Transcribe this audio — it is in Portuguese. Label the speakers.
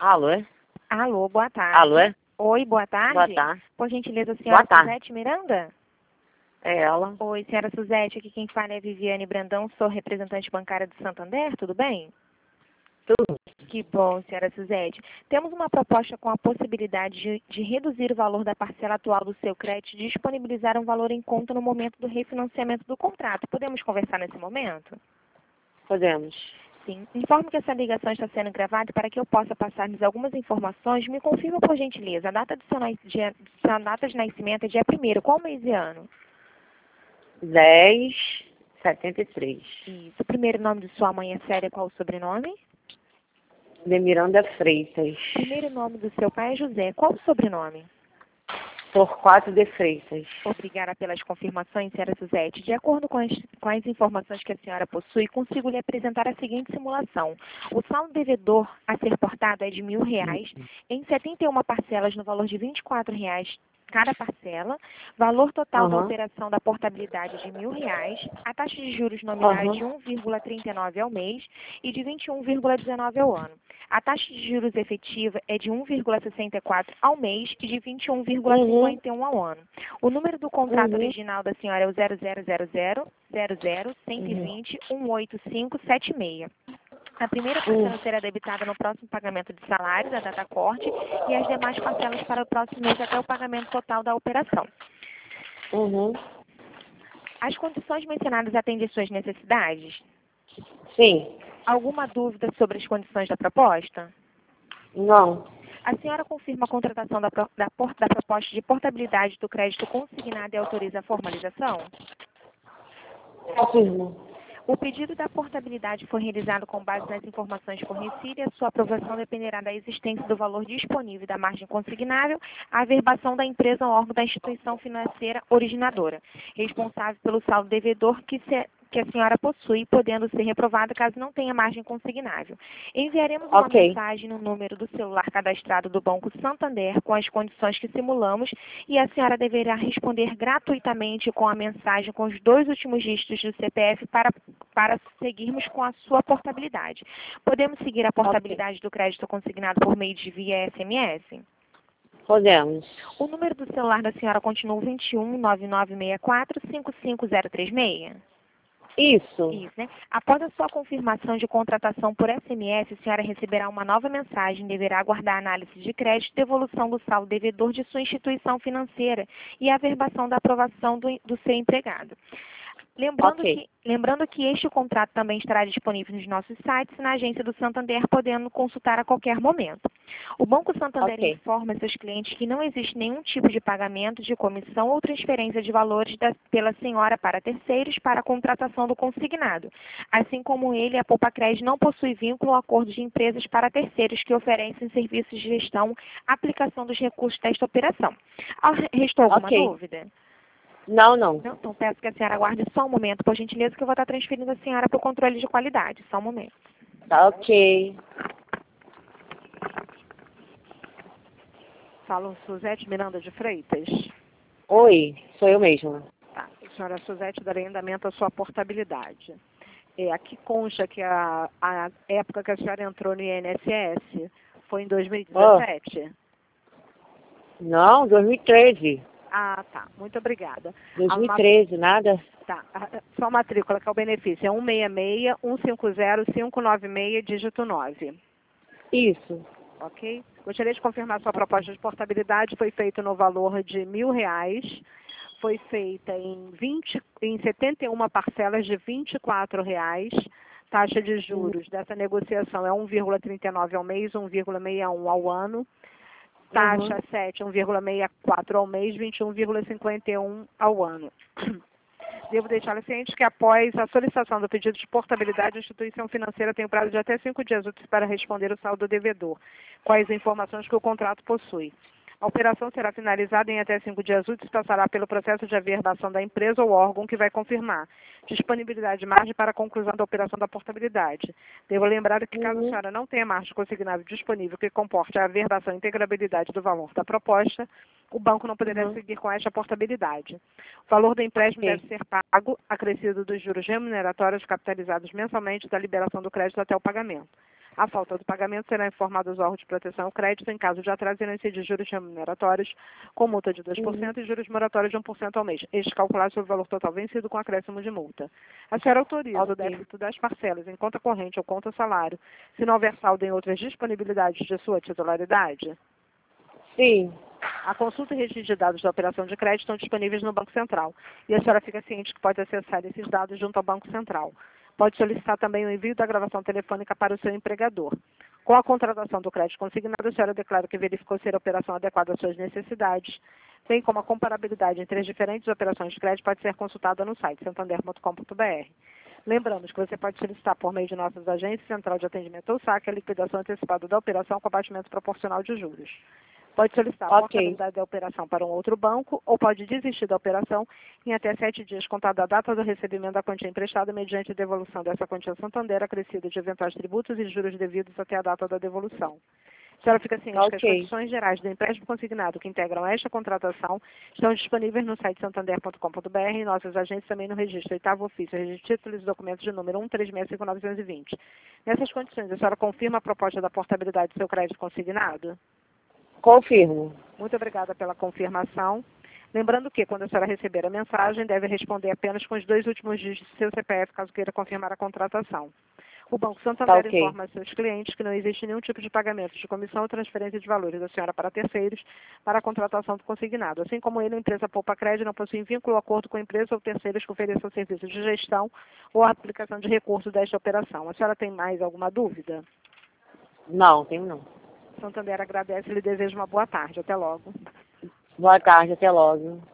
Speaker 1: Alô, é?
Speaker 2: Alô, boa tarde.
Speaker 1: Alô, é?
Speaker 2: Oi, boa tarde.
Speaker 1: Boa tarde.
Speaker 2: Por gentileza, a senhora
Speaker 1: Boa tarde.
Speaker 2: Suzete Miranda?
Speaker 1: É ela.
Speaker 2: Oi, senhora Suzete, aqui quem fala é Viviane Brandão, sou representante bancária do Santander, tudo bem?
Speaker 1: Tudo.
Speaker 2: Que bom, senhora Suzete. Temos uma proposta com a possibilidade de reduzir o valor da parcela atual do seu crédito e disponibilizar um valor em conta no momento do refinanciamento do contrato. Podemos conversar nesse momento?
Speaker 1: Podemos.
Speaker 2: Sim. Informo que essa ligação está sendo gravada para que eu possa passar-lhes algumas informações. Me confirma, por gentileza, a data sua data de nascimento é dia 1º. Qual mês e ano?
Speaker 1: 10,73.
Speaker 2: Isso. O primeiro nome de sua mãe é Célia, qual o sobrenome?
Speaker 1: De Miranda Freitas.
Speaker 2: O primeiro nome do seu pai é José. Qual o sobrenome?
Speaker 1: Torquato de Freitas.
Speaker 2: Obrigada pelas confirmações, senhora Suzete. De acordo com as informações que a senhora possui, consigo lhe apresentar a seguinte simulação. O saldo devedor a ser portado é de R$ 1.000, em 71 parcelas no valor de R$ 24 cada parcela, valor total da operação da portabilidade de R$ 1.000, a taxa de juros nominais de 1,39 ao mês e de 21,19 ao ano. A taxa de juros efetiva é de 1,64 ao mês e de 21,51 ao ano. O número do contrato original da senhora é o 0000012018518576. A primeira parcela será debitada no próximo pagamento de salário, da data corte, e as demais parcelas para o próximo mês até o pagamento total da operação. As condições mencionadas atendem às suas necessidades?
Speaker 1: Sim.
Speaker 2: Alguma dúvida sobre as condições da proposta?
Speaker 1: Não.
Speaker 2: A senhora confirma a contratação da proposta de portabilidade do crédito consignado e autoriza a formalização?
Speaker 1: Confirmo.
Speaker 2: O pedido da portabilidade foi realizado com base nas informações fornecidas e a sua aprovação dependerá da existência do valor disponível da margem consignável, a averbação da empresa ou órgão da instituição financeira originadora, responsável pelo saldo devedor que a senhora possui, podendo ser reprovada caso não tenha margem consignável. Enviaremos uma mensagem no número do celular cadastrado do Banco Santander com as condições que simulamos e a senhora deverá responder gratuitamente com a mensagem com os 2 últimos dígitos do CPF para seguirmos com a sua portabilidade. Podemos seguir a portabilidade do crédito consignado por meio de via SMS?
Speaker 1: Podemos.
Speaker 2: O número do celular da senhora continua 21 9964 55036?
Speaker 1: Isso.
Speaker 2: Isso, né? Após a sua confirmação de contratação por SMS, a senhora receberá uma nova mensagem, deverá aguardar a análise de crédito e devolução do saldo devedor de sua instituição financeira e a averbação da aprovação do seu empregado. Lembrando que este contrato também estará disponível nos nossos sites e na agência do Santander, podendo consultar a qualquer momento. O Banco Santander informa seus clientes que não existe nenhum tipo de pagamento de comissão ou transferência de valores pela senhora para terceiros para a contratação do consignado. Assim como ele, a Poupa Crédito não possui vínculo ou acordo de empresas para terceiros que oferecem serviços de gestão, aplicação dos recursos desta operação. Restou alguma dúvida?
Speaker 1: Não.
Speaker 2: Então, peço que a senhora aguarde só um momento, por gentileza, que eu vou estar transferindo a senhora para o controle de qualidade. Só um momento.
Speaker 1: Tá ok.
Speaker 3: Fala Suzete Miranda de Freitas.
Speaker 1: Oi, sou eu mesma.
Speaker 3: Tá. A senhora Suzete dará andamento à sua portabilidade. Aqui consta que a época que a senhora entrou no INSS foi em 2017?
Speaker 1: Não, 2013.
Speaker 3: Ah, tá. Muito obrigada.
Speaker 1: 2013, nada?
Speaker 3: Tá. Sua matrícula, que é o benefício, é 166-150-596, dígito 9.
Speaker 1: Isso.
Speaker 3: Ok? Gostaria de confirmar sua proposta de portabilidade. Foi feita no valor de R$ 1.000. Foi feita em 71 parcelas de R$ 24. Taxa de juros dessa negociação é 1,39 ao mês, 1,61 ao ano. Taxa 7, 1,64 ao mês, 21,51 ao ano. Devo deixar ciente que após a solicitação do pedido de portabilidade, a instituição financeira tem o prazo de até 5 dias úteis para responder o saldo devedor, quais informações que o contrato possui. A operação será finalizada em até 5 dias úteis e passará pelo processo de averbação da empresa ou órgão que vai confirmar disponibilidade de margem para a conclusão da operação da portabilidade. Devo lembrar que caso a senhora não tenha margem consignável disponível que comporte a averbação e integrabilidade do valor da proposta, o banco não poderá seguir com esta portabilidade. O valor do empréstimo deve ser pago, acrescido dos juros remuneratórios capitalizados mensalmente da liberação do crédito até o pagamento. A falta do pagamento será informado aos órgãos de proteção ao crédito. Em caso de atraso, irão incidir juros remuneratórios com multa de 2% e juros moratórios de 1% ao mês. Este calculado sobre o valor total vencido com acréscimo de multa. A senhora autoriza o débito das parcelas em conta corrente ou conta salário, se não houver saldo em outras disponibilidades de sua titularidade?
Speaker 1: Sim.
Speaker 3: A consulta e registro de dados da operação de crédito estão disponíveis no Banco Central. E a senhora fica ciente que pode acessar esses dados junto ao Banco Central. Pode solicitar também o envio da gravação telefônica para o seu empregador. Com a contratação do crédito consignado, a senhora declara que verificou ser a operação adequada às suas necessidades, bem como a comparabilidade entre as diferentes operações de crédito pode ser consultada no site santander.com.br. Lembramos que você pode solicitar por meio de nossas agências, Central de Atendimento ou SAC, a liquidação antecipada da operação com abatimento proporcional de juros. Pode solicitar a portabilidade da operação para um outro banco ou pode desistir da operação em até 7 dias contado da data do recebimento da quantia emprestada mediante a devolução dessa quantia ao Santander acrescida de eventuais tributos e juros devidos até a data da devolução. A senhora fica ciente que as condições gerais do empréstimo consignado que integram esta contratação estão disponíveis no site santander.com.br e nossas agências também no registro 8º ofício, registro de títulos e documentos de número 1365920. Nessas condições, a senhora confirma a proposta da portabilidade do seu crédito consignado?
Speaker 1: Confirmo.
Speaker 3: Muito obrigada pela confirmação. Lembrando que, quando a senhora receber a mensagem, deve responder apenas com os 2 últimos dígitos do seu CPF, caso queira confirmar a contratação. O Banco Santander informa a seus clientes que não existe nenhum tipo de pagamento de comissão ou transferência de valores da senhora para terceiros para a contratação do consignado. Assim como ele, a empresa Poupa Crédito não possui vínculo ou acordo com a empresa ou terceiros que ofereçam serviços de gestão ou a aplicação de recursos desta operação. A senhora tem mais alguma dúvida?
Speaker 1: Não, tenho não.
Speaker 3: Santander agradece e lhe deseja uma boa tarde. Até logo.
Speaker 1: Boa tarde, até logo.